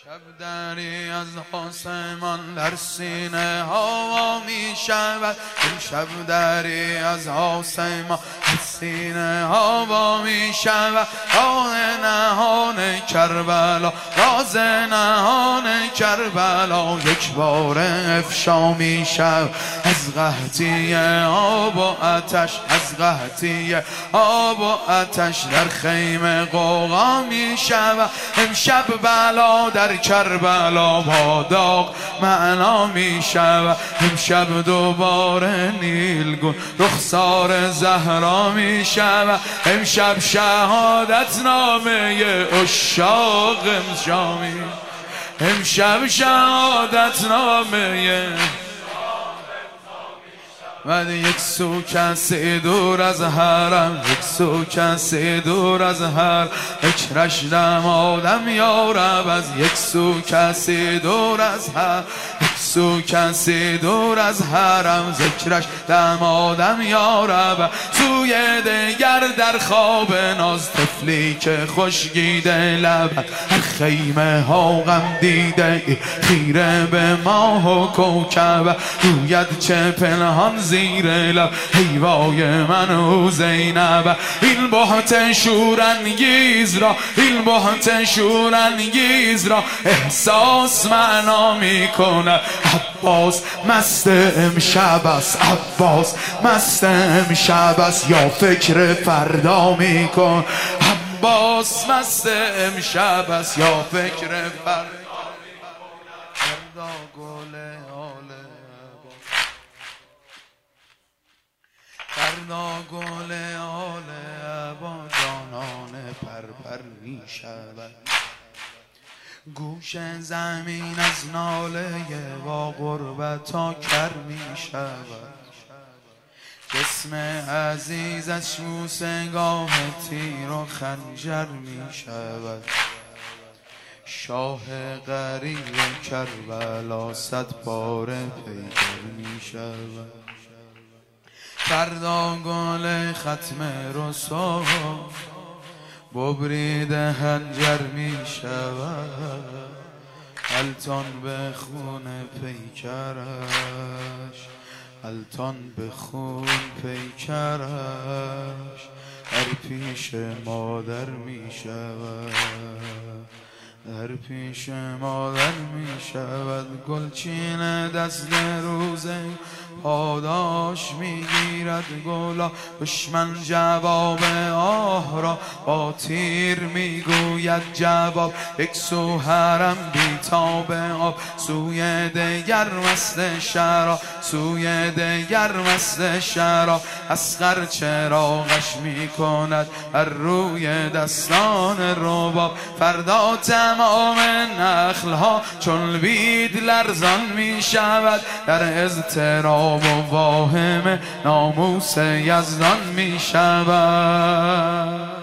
شب دری از آسمان در سینه ها می شود، این شب دری از آسمان در سینه ها می شود. راه نهان کربلا، راز نهان کربلا یک بار افشا می شود. از قحطی آب و آتش، از قحطی آب و آتش در خیمه غوغا می شود. امشب بلا در کربلا با داغ معنا می شود. امشب دوباره نیلگون رخسار زهرا می شود. امشب شهادت نامه عشاق امشا می، امشب شهادت نامه و یک سو کسی دور از حرم، یک سو کسی دور از حرم، اکرش دمادم یارب. از یک سو کسی دور از حرم، یک سو کسی دور از حرم، ذکرش دمادم یارب. سوی دگر در خواب ناز طفلی که خشکیده لب، هر خیمه ها غم دیده خیره به ماه و کوکب. گوید چه پنهان زیر لب حیوای من و زینب. این بهت شورانگیز را، این بهت شورانگیز را احساس معنا میکنه. عباس مست امشب است، عباس مست امشب است، یا فکر فردا میکن. عباس مست امشب است، یا فکر فردا گل آله، فردا گل آله با جانان پرپر می شود. گوش زمین از ناله با غربتا کر می شود. جسم عزیز از شوسگاه تیر و خنجر می شود. شاه غریب کربلا صد باره پیکر می شود. فردا گل ختم رسول ببریده هنجر می شود. غلطان به خون پیکرش، غلطان به خون پیکرش در پیش مادر می شود. در پیش مادر می شود. گلچین دست روزه پاداش می گیرد گلا. دشمن جواب آه را با تیر می گوید جواب. یک سو حرم بیتاب آب، سوی دگر مست شراب، سوی دگر مست شراب. اصغر چراغش می کند بر روی دستان رباب. فردا تمام نخل ها چون بید لرزان می شود. در اضطراب و واهم ناموس یزدان می شود.